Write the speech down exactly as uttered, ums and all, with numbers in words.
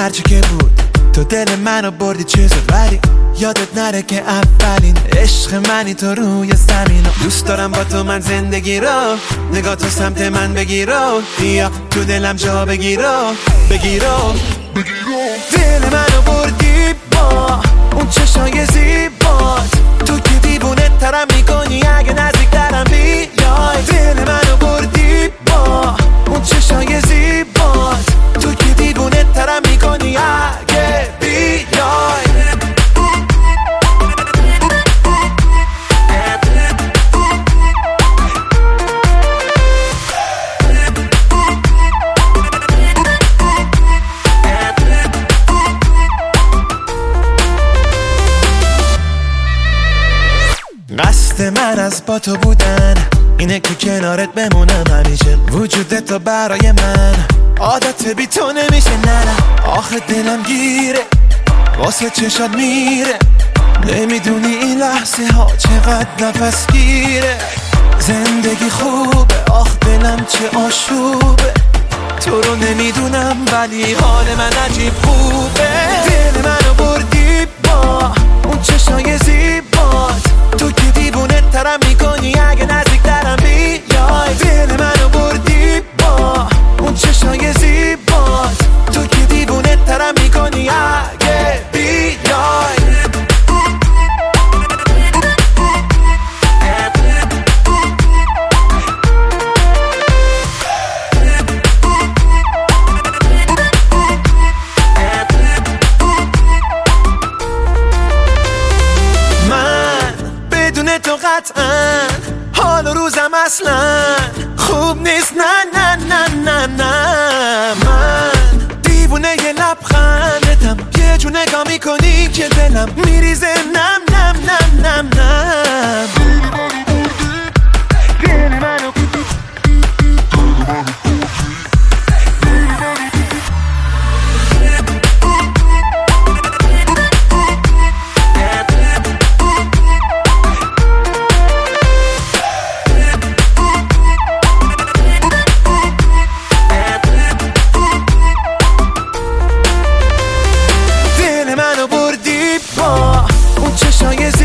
هرچی که بود تو دل منو بردی چیزت، ولی یادت نره که اولین عشق منی تو روی زمین. دوست دارم با تو من زندگی رو، نگاه تو سمت من بگیرو، بیا تو دلم جا بگیرو بگیرو دل منو بردی با اون چشای زیبات، تو که دیوونه ترم میکنی اگه نزدیک ترم بیای. دل منو بردی با اون چشای زیبات، تو که دیوونه ترم میکنی اگه بیای. قصد من از با تو بودن اینه که کنارت بمونم همیشه، وجودت تو برای من عادت بی تو نمیشه. نه نه آخه دلم گیره واسه چشات میره، نمیدونی این لحظه ها چقدر نفس گیره. زندگی خوبه آخ دلم چه آشوبه، تو رو نمیدونم ولی حال من عجیب خوبه. دل منو بردی با اون چشای زیبات، تو که دیوونه ترم میکنی اگه نزدیک ترم بیای. دل منو بردی با اون چشای زیبات، تو که دیوونه ترم میکنی اگه بیای. تو قطعا حال و روزم اصلا خوب نیست. نه نه نه نه نه من دیوونه یه لبخندتم، یه جو نگاه میکنی که دلم میریزه نم نم نم نم نم. دل منو چشای